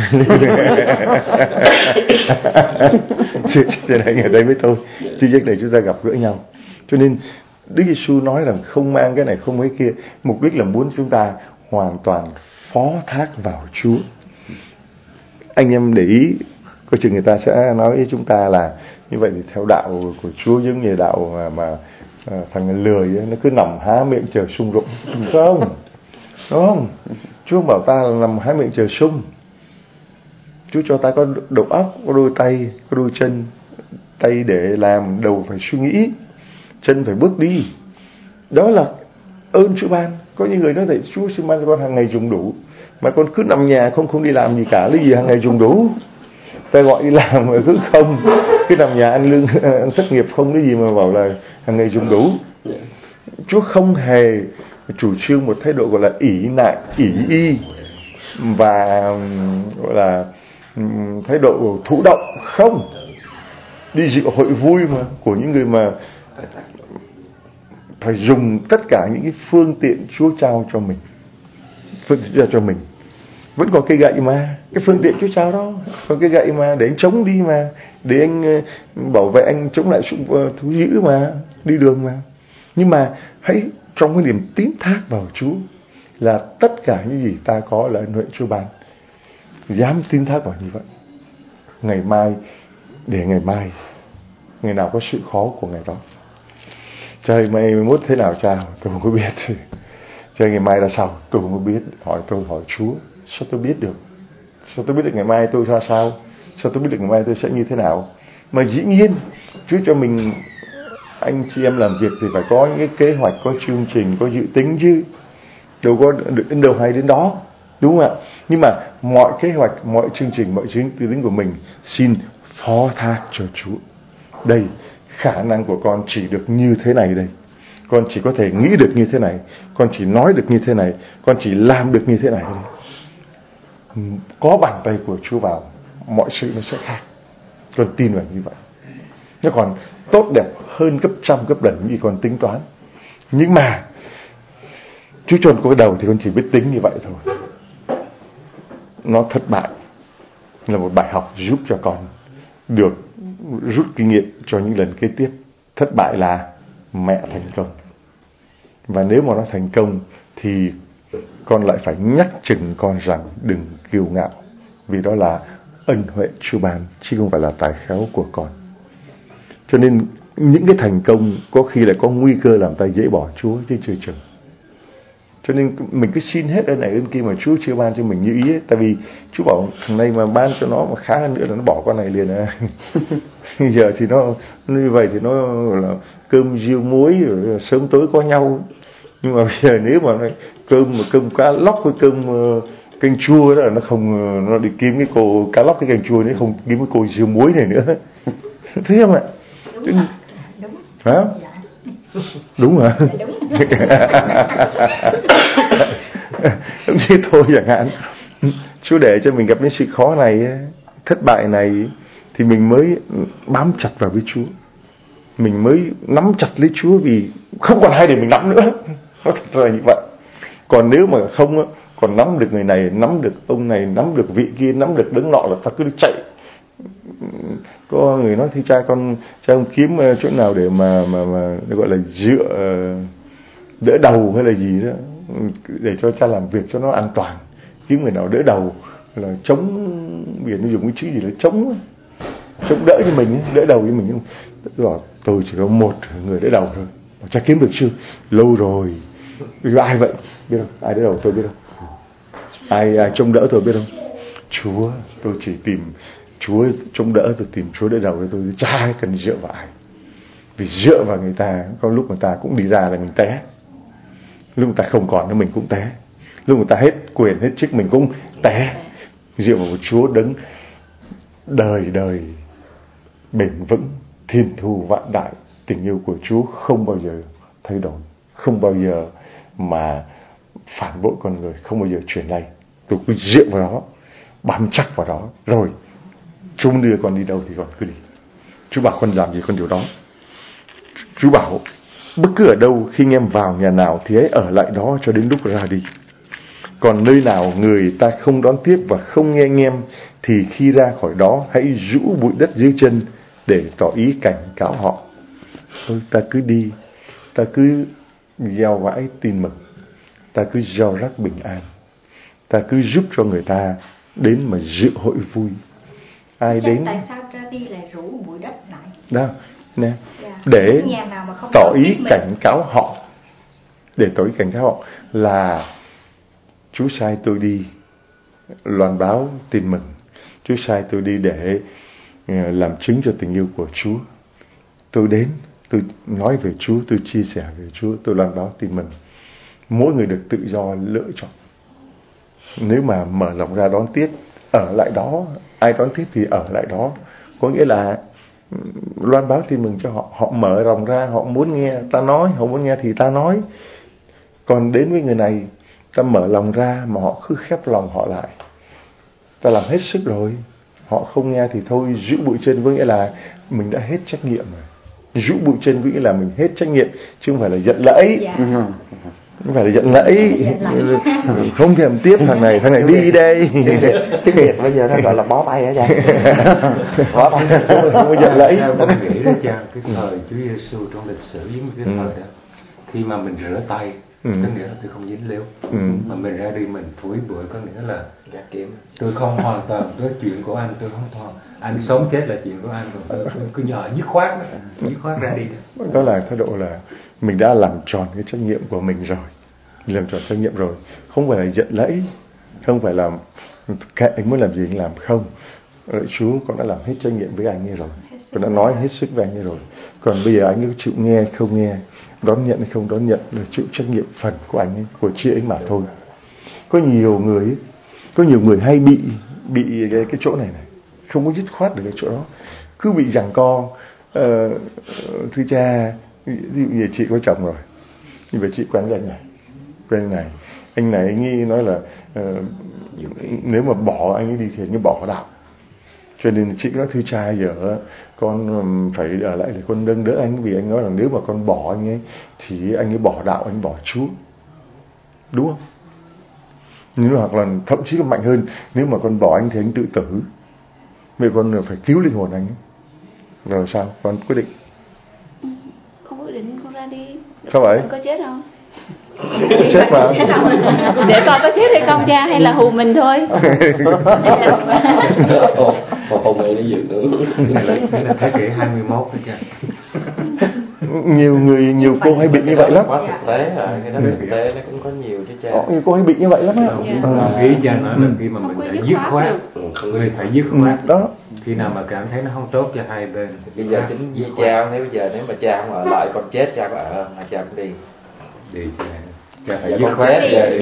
Chưa chắc giờ này nghe đây với tôi, chưa chắc này chúng ta gặp gỡ nhau. Cho nên Đức Giêsu nói rằng không mang cái này không cái kia, mục đích là muốn chúng ta hoàn toàn phó thác vào Chúa. Anh em để ý, có chừng người ta sẽ nói với chúng ta là như vậy thì theo đạo của Chúa giống như đạo mà thằng lười ấy, nó cứ nằm há miệng chờ sung rụng. Không, đúng không? Chúa bảo ta là nằm há miệng chờ sung. Chúa cho ta có đầu óc, có đôi tay, có đôi chân. Tay để làm, đầu phải suy nghĩ, chân phải bước đi. Đó là ơn Chúa ban. Có những người nói vậy, Chúa xin ban cho con hàng ngày dùng đủ, mà con cứ nằm nhà không đi làm gì cả, lấy gì hàng ngày dùng đủ? Ta gọi đi làm mà cứ không, cứ nằm nhà ăn lương ăn thất nghiệp không cái gì mà bảo là hàng ngày dùng đủ. Chúa không hề chủ trương một thái độ gọi là ỷ lại, ỷ y và gọi là thái độ thụ động. Không, đi dự hội vui mà của những người mà phải dùng tất cả những cái phương tiện Chúa trao cho mình, vẫn còn cây gậy mà, cái phương tiện Chúa trao đó, còn cái gậy mà để anh chống đi mà, để anh bảo vệ anh chống lại sự thú dữ mà, đi đường mà. Nhưng mà hãy trong cái niềm tín thác vào Chúa là tất cả những gì ta có là ân huệ Chúa ban. Dám tín thác vào như vậy. Ngày mai, để ngày mai, ngày nào có sự khó của ngày đó. Trời mày mốt thế nào cha, tôi không có biết. Cho ngày mai ra sao tôi không có biết. Tôi hỏi Chúa, sao tôi biết được? Sao tôi biết được ngày mai tôi ra sao? Sao tôi biết được ngày mai tôi sẽ như thế nào? Mà dĩ nhiên Chúa cho mình, anh chị em làm việc thì phải có những cái kế hoạch, có chương trình, có dự tính chứ. Đâu có được đến đâu hay đến đó, đúng không ạ? Nhưng mà mọi kế hoạch, mọi chương trình, mọi dự tính của mình xin phó thác cho Chúa. Đây, khả năng của con chỉ được như thế này đây. Con chỉ có thể nghĩ được như thế này, con chỉ nói được như thế này, con chỉ làm được như thế này. Có bàn tay của Chúa vào, mọi sự nó sẽ khác. Con tin vào như vậy. Nó còn tốt đẹp hơn gấp trăm gấp lần như con tính toán. Nhưng mà Chúa cho con có cái đầu thì con chỉ biết tính như vậy thôi. Nó thất bại là một bài học giúp cho con được rút kinh nghiệm cho những lần kế tiếp. Thất bại là mẹ thành công. Và nếu mà nó thành công thì con lại phải nhắc chừng con rằng đừng kiêu ngạo, vì đó là ân huệ Chúa ban chứ không phải là tài khéo của con. Cho nên những cái thành công có khi lại có nguy cơ làm ta dễ bỏ Chúa chứ chưa chừng. Cho nên mình cứ xin hết ơn này ơn kia mà Chúa chưa ban cho mình như ý ấy. Tại vì Chúa bảo thằng này mà ban cho nó mà khá hơn nữa là nó bỏ con này liền à. Giờ thì nó như vậy thì nó là cơm riêu muối rồi sớm tối có nhau. Nhưng mà bây giờ nếu mà cơm cá lóc với cơm canh chua đó là nó không, nó đi kiếm cái cô cá lóc cái canh chua đấy, không kiếm cái cô riêu muối này nữa. Thấy không ạ? Đúng. Hả? Đúng hả? Đúng như tôi chẳng hạn. Chúa để cho mình gặp những sự khó này, thất bại này, thì mình mới bám chặt vào với Chúa, mình mới nắm chặt lấy Chúa, vì không còn ai để mình nắm nữa. Nó thật là như vậy. Còn nếu mà không, còn nắm được người này, nắm được ông này, nắm được vị kia, nắm được đấng nọ là ta cứ đi chạy. Có người nói thì cha con kiếm chỗ nào để mà gọi là dựa đỡ đầu hay là gì đó, để cho cha làm việc cho nó an toàn. Kiếm người nào đỡ đầu, là chống biển, nó dùng cái chữ gì là chống đỡ cho mình, đỡ đầu cho mình. Rồi tôi chỉ có một người đỡ đầu thôi, cha kiếm được chưa? Lâu rồi. Ai vậy? Biết không? Ai đỡ đầu tôi biết không? Ai chống đỡ tôi biết không? Chúa. Tôi chỉ tìm Chúa chống đỡ, tôi tìm Chúa đỡ đầu cho tôi. Chả cần dựa vào ai. Vì dựa vào người ta, có lúc người ta cũng đi ra là mình té. Lúc người ta không còn nữa mình cũng té. Lúc người ta hết quyền hết chức mình cũng té. Dựa vào một Chúa đấng đời đời bền vững, thiên thu vạn đại. Tình yêu của Chúa không bao giờ thay đổi, không bao giờ mà phản bội con người, không bao giờ chuyển lây. Tôi cứ dựa vào đó, bám chắc vào đó. Rồi Chúa đưa con đi đâu thì con cứ đi. Chúa bảo con làm gì con điều đó. Chúa bảo bất cứ ở đâu, khi anh em vào nhà nào thì hãy ở lại đó cho đến lúc ra đi. Còn nơi nào người ta không đón tiếp và không nghe anh em, thì khi ra khỏi đó hãy rũ bụi đất dưới chân để tỏ ý cảnh cáo họ. Thôi ta cứ đi, ta cứ gieo vãi tin mừng, ta cứ gieo rắc bình an, ta cứ giúp cho người ta đến mà dự hội vui. Ai đến? Tại sao ra đi lại rủ bụi đất lại? Đó, nè, để tỏ ý cảnh cáo họ. Để tỏ ý cảnh cáo họ là Chúa sai tôi đi loan báo tin mừng. Chúa sai tôi đi để làm chứng cho tình yêu của Chúa. Tôi đến, tôi nói về Chúa, tôi chia sẻ về Chúa, tôi loan báo tin mừng. Mỗi người được tự do lựa chọn. Nếu mà mở lòng ra đón tiếp, ở lại đó, ai đón tiếp thì ở lại đó. Có nghĩa là loan báo tin mừng cho họ. Họ mở lòng ra, họ muốn nghe ta nói, họ muốn nghe thì ta nói. Còn đến với người này, ta mở lòng ra mà họ cứ khép lòng họ lại, ta làm hết sức rồi, họ không nghe thì thôi. Rũ bụi chân có nghĩa là mình đã hết trách nhiệm rồi. Rũ bụi chân có nghĩa là mình hết trách nhiệm, chứ không phải là giận lẫy. Không phải là giận lẫy. Không thèm tiếp thằng này đi đây. Tiếng Việt bây giờ nó gọi là bó tay hả cha? Bó tay. Không có giận lẫy. Tôi nghĩ đó cha, cái thời Chúa Giêsu trong lịch sử với cái thời đó, khi mà mình rửa tay, có nghĩa là tôi không dính liếu, mà mình ra đi mình phủi bụi, có nghĩa là gạt kiếm. Tôi không hoàn toàn, cái chuyện của anh tôi không hoàn, anh sống chết là chuyện của anh, còn tôi cứ nhờ dứt khoát ra đi. Đó là thái độ là mình đã làm tròn cái trách nhiệm của mình rồi. làm tròn trách nhiệm rồi, không phải là giận lẫy, không phải là kệ anh muốn làm gì anh làm, không. Chú con đã làm hết trách nhiệm với anh ấy rồi, con đã nói hết sức với anh ấy rồi, còn bây giờ anh ấy chịu nghe không nghe, đón nhận hay không đón nhận là chịu trách nhiệm phần của anh ấy, của chị ấy mà thôi. Có nhiều người hay bị cái chỗ này không có dứt khoát được cái chỗ đó, cứ bị giằng co. Thưa cha, ví dụ như chị có chồng rồi, nhưng mà chị quen với anh này anh ấy nói là nếu mà bỏ anh ấy đi thì anh ấy bỏ đạo. Cho nên chị nói thưa cha, giờ con phải ở lại để con nâng đỡ anh, vì anh nói là nếu mà con bỏ anh ấy thì anh ấy bỏ đạo, anh bỏ Chúa, đúng không? Nhưng hoặc là thậm chí là mạnh hơn, nếu mà con bỏ anh thì anh tự tử, vì con phải cứu linh hồn anh ấy. Rồi sao con quyết định? Không quyết định, con ra đi. Sao vậy? Con có chết không? Chết mà. Để coi có chết hay không cha, hay là hù mình thôi. Hồn này nó dự tưởng. Là thế kỷ 21 thôi cha. Nhiều cô hay bị như vậy lắm. Thực tế là cái đó thực tế nó cũng có nhiều chứ cha. Nhiều cô hay bị như vậy lắm á. Ý cha nói là khi mà mình phải dứt khoát, người phải dứt khoát đó. Khi nào mà cảm thấy nó không tốt cho hai bên. Bây giờ chính vì cha, nếu mà cha không ở lại con chết, cha có ở mà cha cũng đi. Đi cha phải dứt khoát.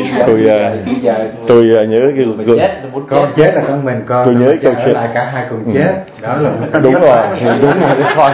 Tôi nhớ cái con chết là con mình, con tôi nhớ câu chuyện lại cả hai cùng chết. Đó là đúng rồi thôi.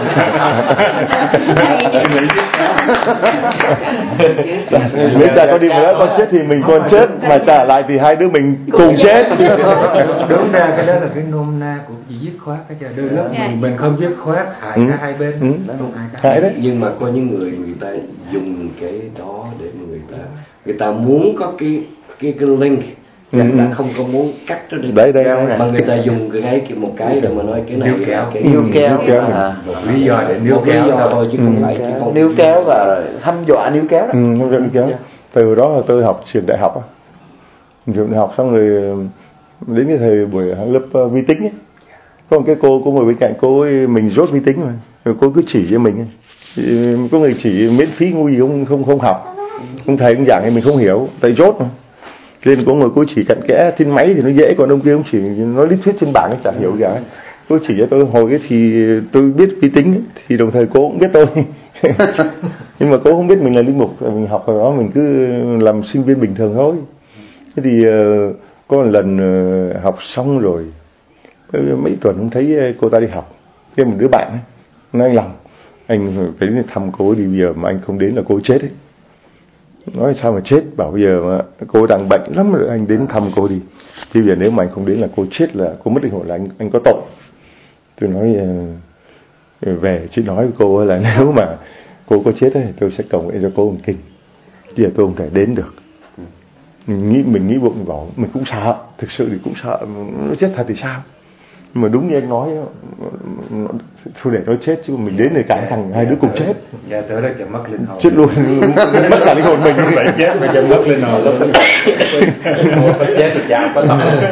Nếu cha có đi nữa con chết thì mình con chết, mà trả lại thì hai đứa mình cùng chết. Đúng ra cái đó là cái nôm na của chỉ dứt khoát cái cha. Đôi lúc mình không dứt khoát hại cả hai bên. Hại đấy. Nhưng mà có những người ta dùng cái đó để người ta muốn có cái link, người ta không có muốn cắt nó đi. Đấy mà người ta dùng một cái để mà nói cái này níu kéo lý do để níu kéo thôi, chứ không phải níu kéo và hăm dọa níu kéo đó. Níu kéo. Từ hồi đó là tôi học trường đại học trường đại học xong rồi đến cái thời buổi lớp vi tính ấy, có một cái cô ngồi bên cạnh cô ấy, mình dốt vi tính mà, rồi cô cứ chỉ cho mình ấy. Có người chỉ miễn phí ngu gì không học, không thầy cũng giảng thì mình không hiểu, tại dốt mà. Nên có người cô chỉ cặn kẽ trên máy thì nó dễ, còn ông kia ông chỉ nói lý thuyết trên bảng ấy chả hiểu gì cả. Cô chỉ cho tôi hồi ấy thì tôi biết vi tính ấy, thì đồng thời cô cũng biết tôi. Nhưng mà cô không biết mình là linh mục, mình học ở đó mình cứ làm sinh viên bình thường thôi. Thế thì có một lần học xong rồi mấy tuần không thấy cô ta đi học, cái một đứa bạn ấy nói anh phải đến thăm cô đi, bây giờ mà anh không đến là cô chết ấy. Nói sao mà chết, bảo bây giờ mà cô đang bệnh lắm rồi, anh đến thăm cô đi, thì bây giờ nếu mà anh không đến là cô chết, là cô mất linh hồn, là anh có tội. Tôi nói về chị nói với cô là nếu mà cô có chết ấy, tôi sẽ cầu nguyện cho cô một kinh, bây giờ tôi không thể đến được. Mình nghĩ bụng bảo mình cũng sợ, thực sự thì cũng sợ nó chết thật thì sao. Nhưng mà đúng như anh nói, thôi để nó chết chứ mình đến để cả thằng hai đứa cùng chết. Dạ tới đó chẳng mất linh hồn. Chết luôn, mất cả linh hồn mình. Phải chết mà chẳng mất linh hồn. Phải chết thì cha có tội.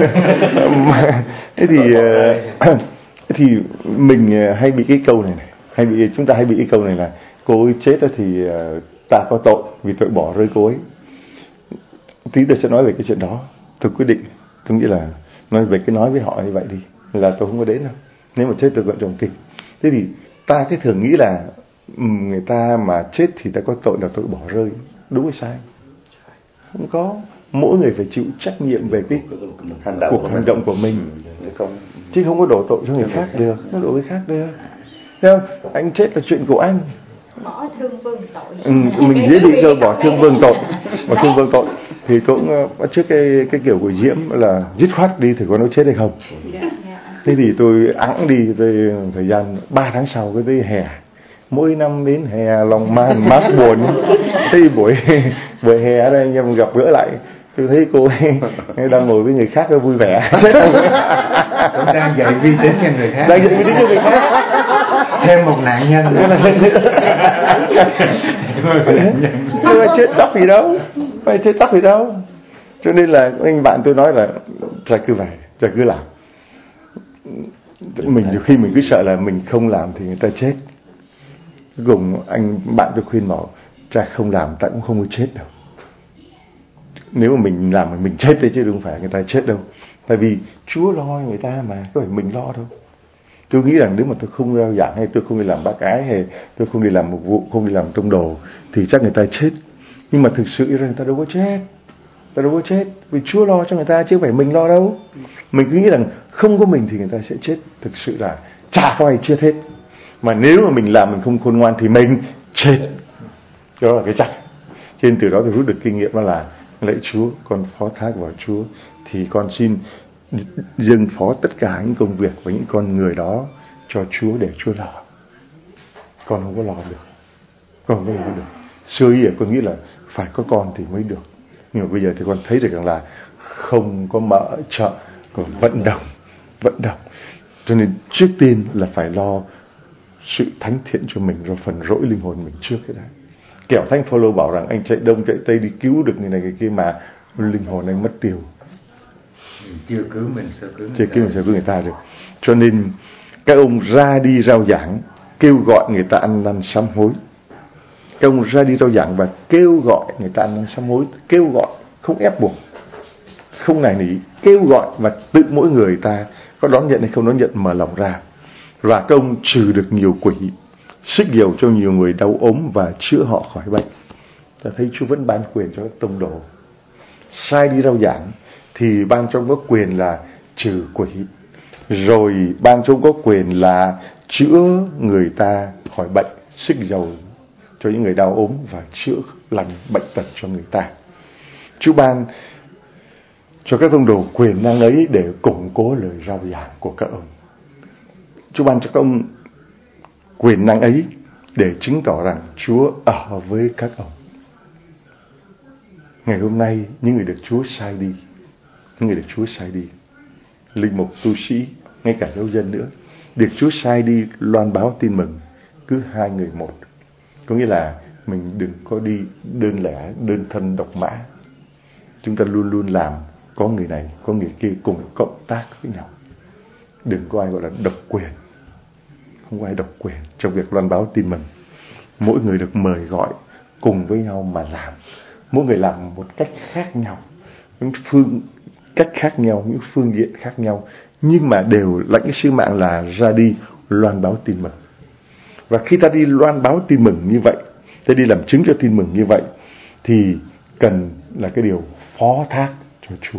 Thế thì mình hay bị cái câu này, chúng ta hay bị cái câu này là cô ấy chết thì ta có tội vì tội bỏ rơi cô ấy. Tí tôi sẽ nói về cái chuyện đó. Tôi quyết định, tôi nghĩ là nói với họ như vậy đi, là tôi không có đến đâu. Nếu mà chết tôi gọi chồng kịch. Thế thì ta cứ thường nghĩ là người ta mà chết thì ta có tội là tội bỏ rơi. Đúng hay sai? Không có. Mỗi người phải chịu trách nhiệm về cái cuộc hành động của mình, chứ không có đổ tội cho người khác được. Nó đổ người khác được. Thấy không? Anh chết là chuyện của anh. Bỏ thương vương tội. Mình dễ bị bỏ thương vương tội. Thì cũng bắt trước cái kiểu của Diễm là dứt khoát đi thì có nó chết hay không. Thế thì tôi ẵng đi, thời gian 3 tháng sau cái tới hè. Mỗi năm đến hè lòng mát buồn. Thế buổi hè ở đây anh em gặp gỡ lại, tôi thấy cô ấy đang ngồi với người khác nó vui vẻ. Cũng đang dạy vi tính cho người khác. Thêm một nạn nhân. Chết chóc gì đâu. Cho nên là anh bạn tôi nói là cha cứ làm. Mình nhiều khi mình cứ sợ là mình không làm thì người ta chết. Cuối cùng bạn tôi khuyên bảo cha không làm ta cũng không có chết đâu. Nếu mà mình làm mà mình chết đấy chứ không phải người ta chết đâu. Tại vì Chúa lo người ta mà, có phải mình lo đâu. Tôi nghĩ rằng nếu mà tôi không rao giảng, hay tôi không đi làm bác ái, hay tôi không đi làm mục vụ, không đi làm tông đồ, thì chắc người ta chết. Nhưng mà thực sự người ta đâu có chết. Ta đâu có chết, vì Chúa lo cho người ta chứ không phải mình lo đâu. Mình cứ nghĩ rằng không có mình thì người ta sẽ chết. Thực sự là chả có ai chết hết. Mà nếu mà mình làm mình không khôn ngoan thì mình chết. Đó là cái chắc. Cho nên từ đó tôi rút được kinh nghiệm đó là lạy Chúa, con phó thác vào Chúa, thì con xin dâng phó tất cả những công việc và những con người đó cho Chúa để Chúa lo. Con không có lo được. Con không có lo được. Xưa ấy con nghĩ là phải có con thì mới được. Nhưng mà bây giờ thì con thấy được rằng là không có mở chợ, còn vận động. Cho nên trước tiên là phải lo sự thánh thiện cho mình, rồi phần rỗi linh hồn mình trước cái đã. Kẻo Thánh Phaolô bảo rằng anh chạy đông chạy tây đi cứu được người này người kia mà linh hồn anh mất tiêu. Chưa cứu mình sao cứu người ta được. Cho nên các ông ra đi rao giảng, kêu gọi người ta ăn năn sám hối. Các ông ra đi rao giảng và kêu gọi người ta ăn năn sám hối, kêu gọi, không ép buộc, không nài nỉ, kêu gọi và tự mỗi người ta có đón nhận hay không đón nhận mở lòng ra. Và các ông trừ được nhiều quỷ, sức dầu cho nhiều người đau ốm và chữa họ khỏi bệnh. Ta thấy Chúa vẫn ban quyền cho các tông đồ. Sai đi rao giảng thì ban cho ông có quyền là trừ quỷ, rồi ban cho ông có quyền là chữa người ta khỏi bệnh, sức dầu cho những người đau ốm và chữa lành bệnh tật cho người ta. Chúa ban cho các tông đồ quyền năng ấy để củng cố lời rao giảng của các ông. Chúa ban cho các ông quyền năng ấy để chứng tỏ rằng Chúa ở với các ông. Ngày hôm nay, những người được Chúa sai đi, linh mục, tu sĩ, ngay cả giáo dân nữa, được Chúa sai đi loan báo tin mừng, cứ 2 người 1. Có nghĩa là mình đừng có đi đơn lẻ, đơn thân độc mã. Chúng ta luôn luôn làm, có người này, có người kia cùng cộng tác với nhau. Đừng có ai gọi là độc quyền. Không có ai độc quyền trong việc loan báo tin mừng. Mỗi người được mời gọi cùng với nhau mà làm. Mỗi người làm một cách khác nhau, những cách khác nhau, những phương diện khác nhau, nhưng mà đều lãnh cái sứ mạng là ra đi loan báo tin mừng. Và khi ta đi loan báo tin mừng như vậy, ta đi làm chứng cho tin mừng như vậy, thì cần là cái điều phó thác cho Chúa.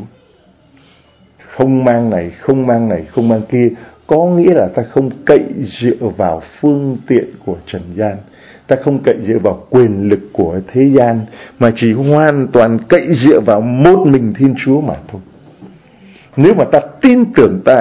Không mang này, không mang kia, có nghĩa là ta không cậy dựa vào phương tiện của trần gian, ta không cậy dựa vào quyền lực của thế gian, mà chỉ hoàn toàn cậy dựa vào một mình Thiên Chúa mà thôi. Nếu mà ta tin tưởng, ta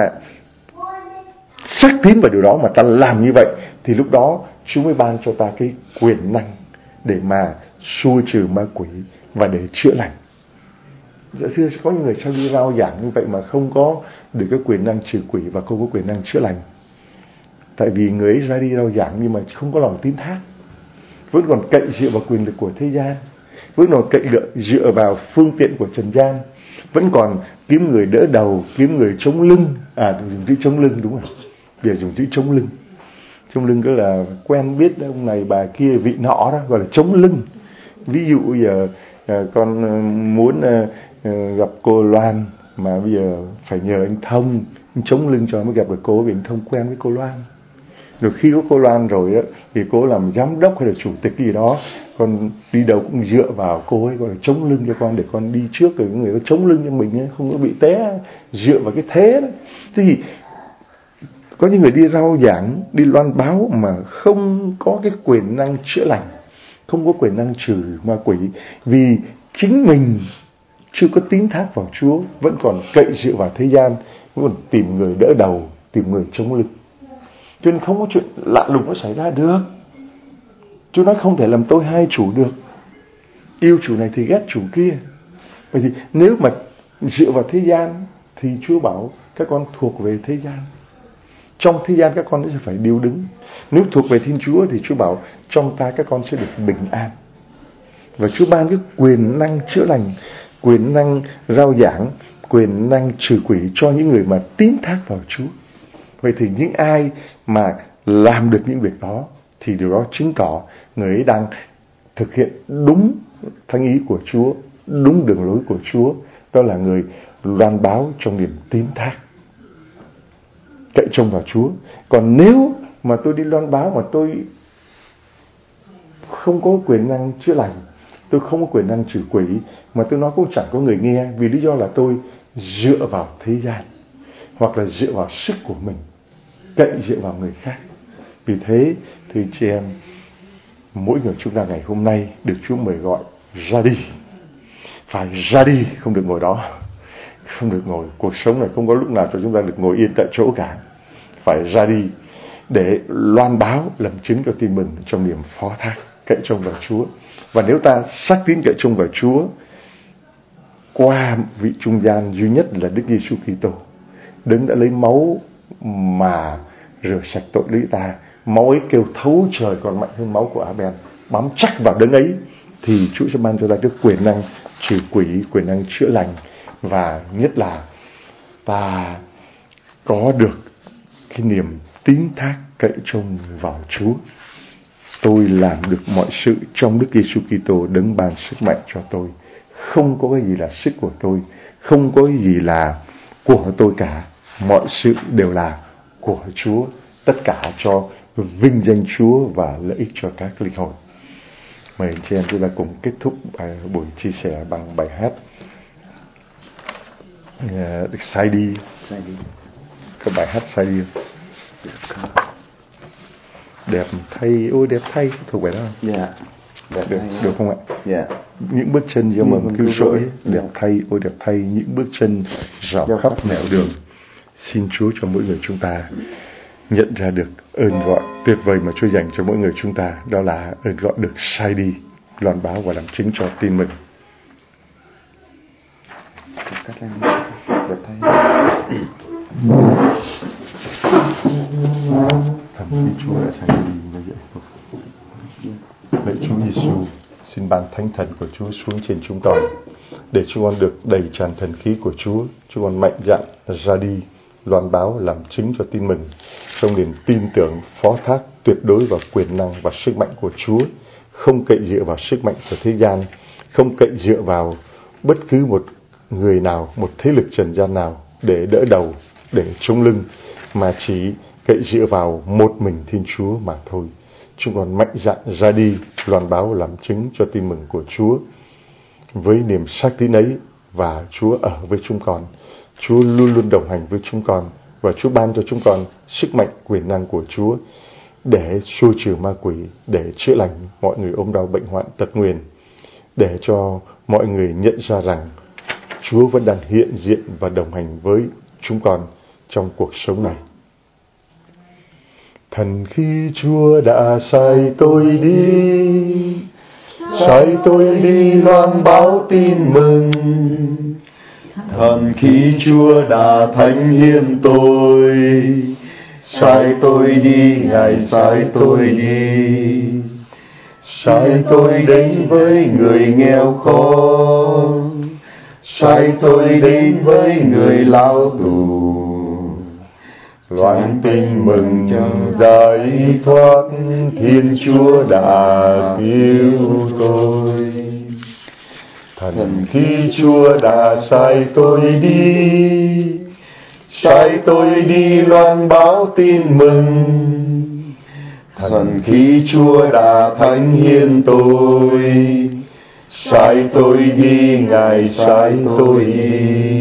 xác tín vào điều đó mà ta làm như vậy, thì lúc đó Chúa mới ban cho ta cái quyền năng để mà xua trừ ma quỷ và để chữa lành. Dạ thưa, có những người sao đi rao giảng như vậy mà không có được cái quyền năng trừ quỷ và không có quyền năng chữa lành. Tại vì người ấy ra đi rao giảng nhưng mà không có lòng tín thác, vẫn còn cậy dựa vào quyền lực của thế gian, vẫn còn cậy dựa vào phương tiện của trần gian, vẫn còn kiếm người đỡ đầu, kiếm người chống lưng. Dùng chữ chống lưng đúng rồi. Bây giờ dùng chữ chống lưng. Chống lưng cứ là quen biết ông này bà kia vị nọ đó, gọi là chống lưng. Ví dụ bây giờ con muốn gặp cô Loan mà bây giờ phải nhờ anh Thông chống lưng cho mới gặp được cô, vì anh Thông quen với cô Loan. Rồi khi có cô Loan rồi á, thì cô làm giám đốc hay là chủ tịch gì đó, con đi đâu cũng dựa vào cô ấy, gọi là chống lưng cho con, để con đi trước, rồi người đó chống lưng cho mình ấy, không có bị té, dựa vào cái thế đó. Thế thì có những người đi rao giảng, đi loan báo mà không có cái quyền năng chữa lành, không có quyền năng trừ ma quỷ, vì chính mình chưa có tín thác vào Chúa, vẫn còn cậy dựa vào thế gian, vẫn còn tìm người đỡ đầu, tìm người chống lưng. Cho nên không có chuyện lạ lùng nó xảy ra được. Chúa nói không thể làm tôi hai chủ được, yêu chủ này thì ghét chủ kia. Vậy thì nếu mà dựa vào thế gian thì Chúa bảo các con thuộc về thế gian, trong thế gian các con sẽ phải điêu đứng. Nếu thuộc về Thiên Chúa thì Chúa bảo trong ta các con sẽ được bình an. Và Chúa ban cái quyền năng chữa lành, quyền năng rao giảng, quyền năng trừ quỷ cho những người mà tín thác vào Chúa. Vậy thì những ai mà làm được những việc đó thì điều đó chứng tỏ người ấy đang thực hiện đúng thánh ý của Chúa, đúng đường lối của Chúa, đó là người loan báo trong niềm tín thác, cậy trông vào Chúa. Còn nếu mà tôi đi loan báo mà tôi không có quyền năng chữa lành, tôi không có quyền năng trừ quỷ, mà tôi nói cũng chẳng có người nghe, vì lý do là tôi dựa vào thế gian, hoặc là dựa vào sức của mình, cậy dựa vào người khác. Vì thế thì chị em, mỗi người chúng ta ngày hôm nay được Chúa mời gọi ra đi, phải ra đi, không được ngồi đó, không được ngồi. Cuộc sống này không có lúc nào cho chúng ta được ngồi yên tại chỗ cả, phải ra đi để loan báo, làm chứng cho tin mừng trong niềm phó thác, cậy trông vào Chúa. Và nếu ta xác tín cậy trông vào Chúa qua vị trung gian duy nhất là Đức Giêsu Kitô, Đấng đã lấy máu mà rửa sạch tội lỗi ta, máu ấy kêu thấu trời còn mạnh hơn máu của Abel, bám chắc vào Đấng ấy, thì Chúa sẽ ban cho ta cái quyền năng trừ quỷ, quyền năng chữa lành, và nhất là ta có được cái niềm tín thác cậy trông vào Chúa. Tôi làm được mọi sự trong Đức Giêsu Kitô, Đấng ban sức mạnh cho tôi. Không có cái gì là sức của tôi, không có cái gì là của tôi cả. Mọi sự đều là của Chúa, tất cả cho vinh danh Chúa và lợi ích cho các linh hồn. Mời anh chị em chúng ta cùng kết thúc buổi chia sẻ bằng bài hát Sai đi. Có bài hát Sai đi. Đẹp thay, ôi đẹp thay, thuộc bài đó không? Dạ. Được không ạ? Dạ. Những bước chân gieo mầm cứu rỗi, đẹp thay, ôi đẹp thay, những bước chân rảo khắp nẻo đường. Xin Chúa cho mỗi người chúng ta nhận ra được ơn gọi tuyệt vời mà Chúa dành cho mỗi người chúng ta, đó là ơn gọi được sai đi, loan báo và làm chứng cho tin mừng. Thầm khi Chúa đã sai đi như vậy. Lạy Chúa Giêsu, xin ban thánh thần của Chúa xuống trên chúng con, để chúng con được đầy tràn thần khí của Chúa. Chúng con mạnh dạn ra đi, loan báo, làm chứng cho tin mừng trong niềm tin tưởng, phó thác tuyệt đối vào quyền năng và sức mạnh của Chúa, không cậy dựa vào sức mạnh của thế gian, không cậy dựa vào bất cứ một người nào, một thế lực trần gian nào để đỡ đầu, để chống lưng, mà chỉ cậy dựa vào một mình Thiên Chúa mà thôi. Chúng con mạnh dạn ra đi, loan báo, làm chứng cho tin mừng của Chúa với niềm xác tín ấy, và Chúa ở với chúng con. Chúa luôn luôn đồng hành với chúng con, và Chúa ban cho chúng con sức mạnh, quyền năng của Chúa để xua trừ ma quỷ, để chữa lành mọi người ốm đau bệnh hoạn tật nguyền, để cho mọi người nhận ra rằng Chúa vẫn đang hiện diện và đồng hành với chúng con trong cuộc sống này. Thần khi Chúa đã sai tôi đi loan báo tin mừng. Thần khi Chúa đã thánh hiến tôi, sai tôi đi, Ngài sai tôi đi. Sai tôi đến với người nghèo khó, sai tôi đến với người lao tù, loan tin mừng giải thoát, Thiên Chúa đã cứu tôi. Thần khi Chúa đã sai tôi đi loan báo tin mừng. Thần khi Chúa đã thánh hiến tôi, sai tôi đi, Ngài sai tôi đi.